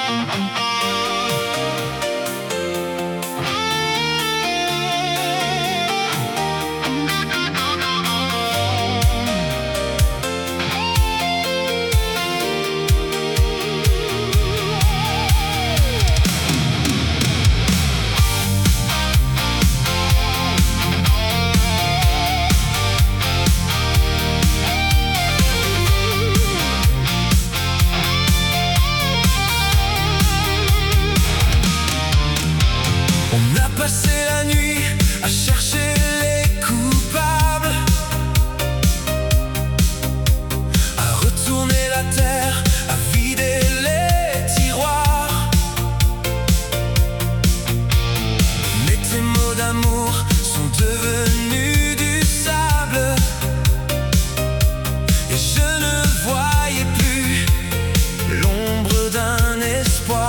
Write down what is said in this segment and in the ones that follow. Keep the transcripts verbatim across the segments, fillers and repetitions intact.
On a passé la nuit à chercher les coupables, à retourner la terre, à vider les tiroirs. Mais tes mots d'amour sont devenus du sable, et je ne voyais plus l'ombre d'un espoir.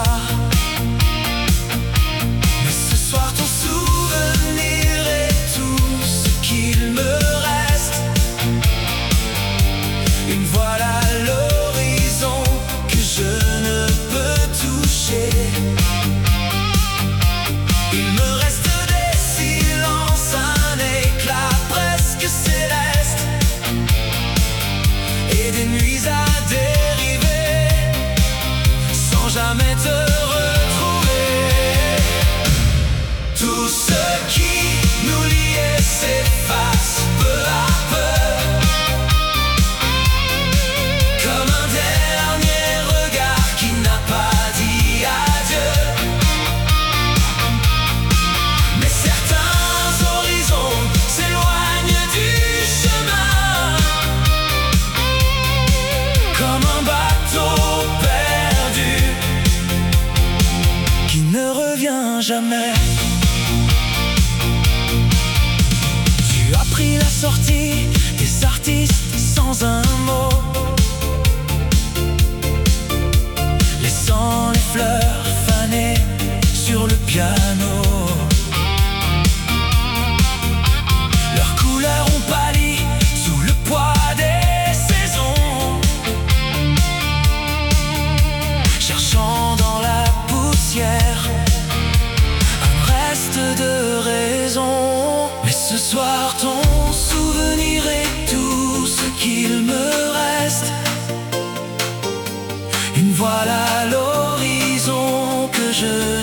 Il me reste des silences, un éclat presque céleste, et des nuits à dériver, sans jamais te retrouver. Tout ce qui nous liait s'efface peu à peu, comme un dernier regard qui n'a pas dit adieu. Mais certains horizons s'éloignent du chemin, comme un bateau perdu qui ne revient jamais. Tu as pris la sortie des artistes sans un mot, laissant les fleurs fanées sur le piano. Leurs couleurs ont pâli sous le poids des saisons, cherchant dans la poussière un reste de raison. Mais ce soir ton souvenir est tout ce qu'il me reste, une voile à l'horizon que je